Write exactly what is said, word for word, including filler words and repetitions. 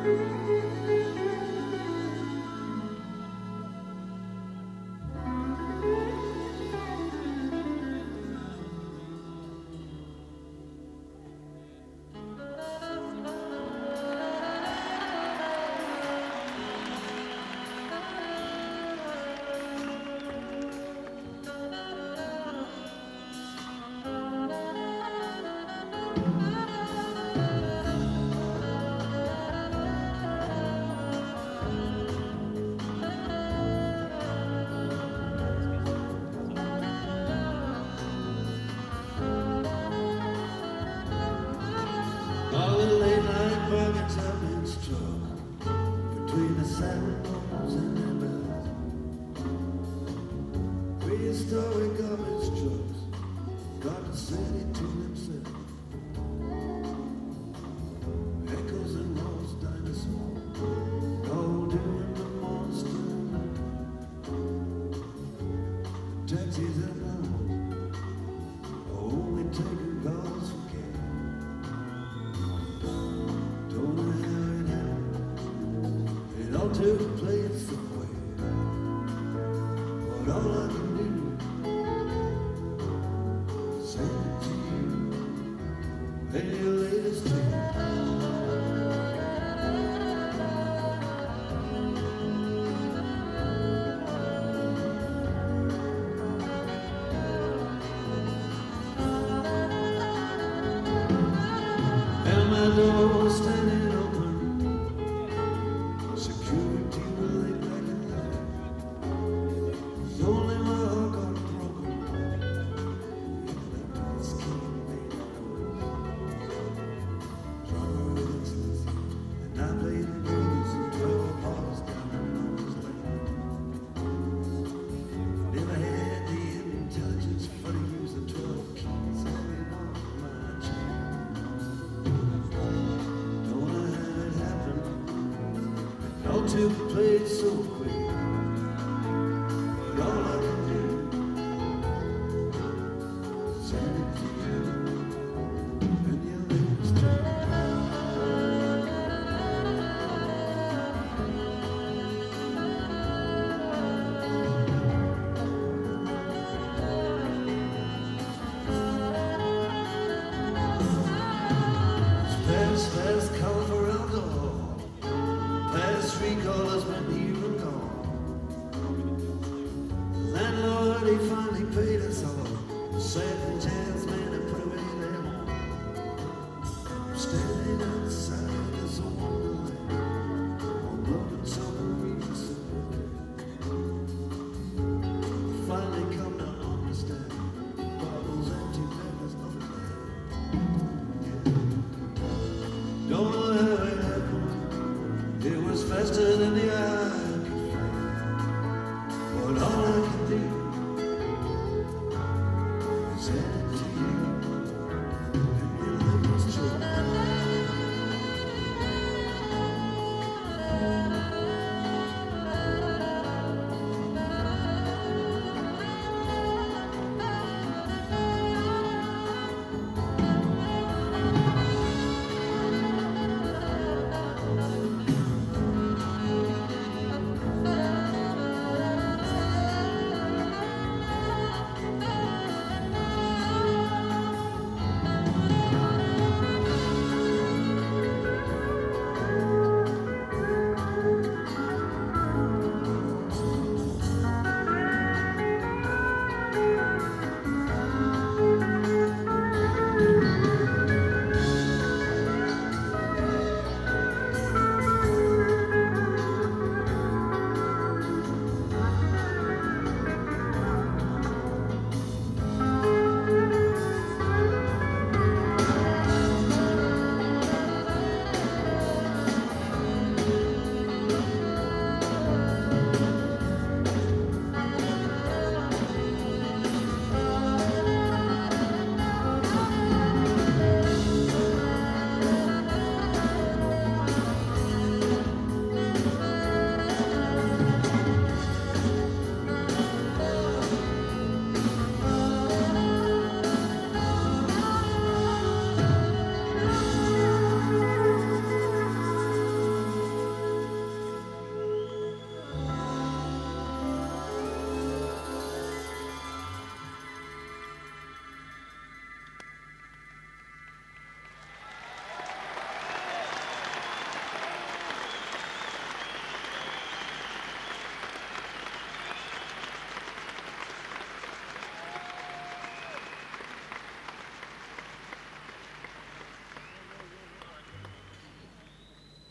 All the late night bargains have been struck between the saddles and the bells. Prehistoric garbage trucks got the city to themselves. Echoes and lost dinosaurs, all doing the monster. Taxis and love, only taking calls for cash. Don't know how it happened. It all took place somewhere. But all I can do is send it to you. Hey, your latest tune. And my door was standing open. Security will lay back in line. It's only my heart got broken. That piece came made of drummer Exodus, and I played the blues and twelve bars down in Lover's Lane. Never had the intelligence for to use the twelve keys hanging off my chain. Don't know how it happened. It all took place so quick. But all I can do is send it to you and your latest tune. Past, past call for alcohol. Past recall has been here and gone. Landlord, he finally paid us all. Sad jazz man and put away their home. I'm standing outside this old wonderland. I'm loving summer so finally come to understand. Bottles empty, man, there's nothing there. Don't know how it happened. It was faster than the